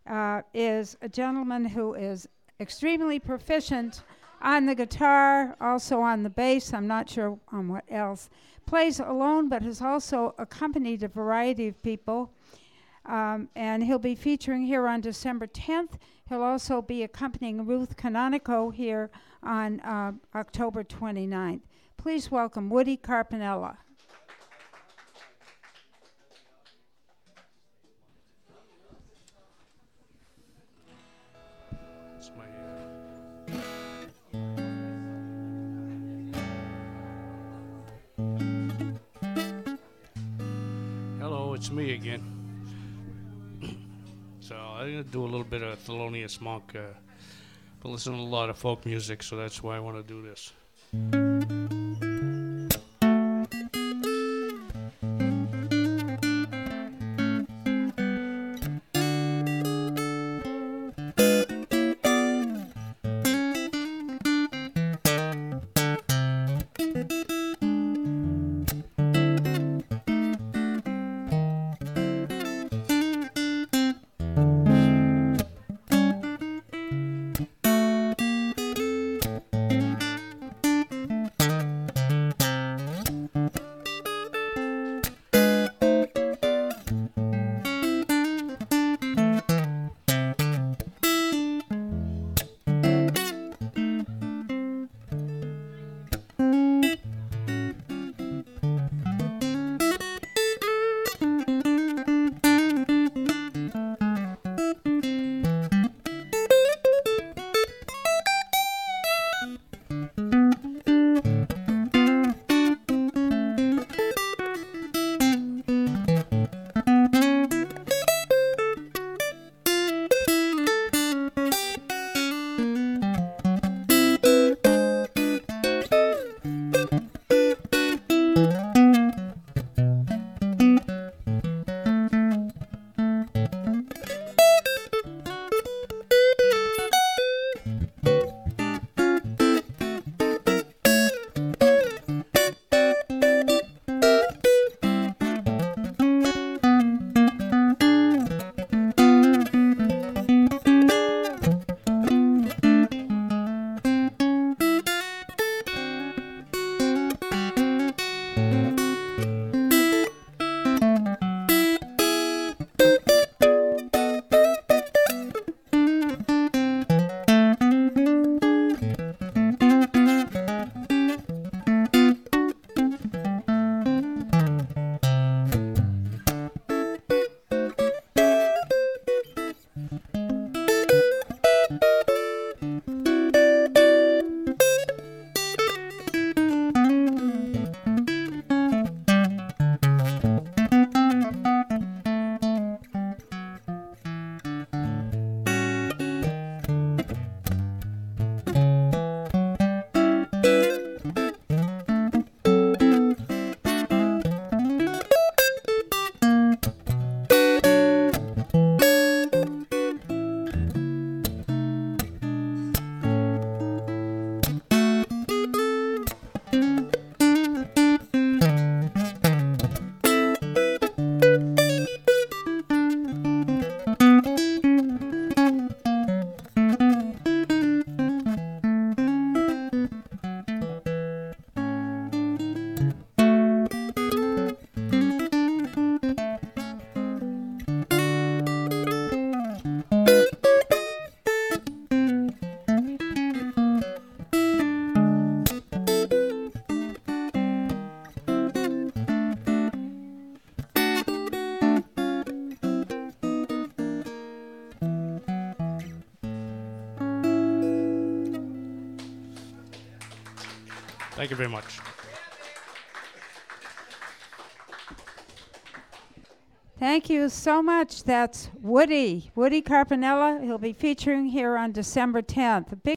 is a gentleman who is extremely proficient on the guitar, also on the bass, I'm not sure on what else. Plays alone, but has also accompanied a variety of people. And he'll be featuring here on December 10th. He'll also be accompanying Ruth Canonico here on October 29th. Please welcome Woody Carpinella. Hello, it's me again. So I'm going to do a little bit of Thelonious Monk. I listen to a lot of folk music, so that's why I want to do this. Thank you very much. Thank you so much. That's Woody Carpinella. He'll be featuring here on December 10th. A big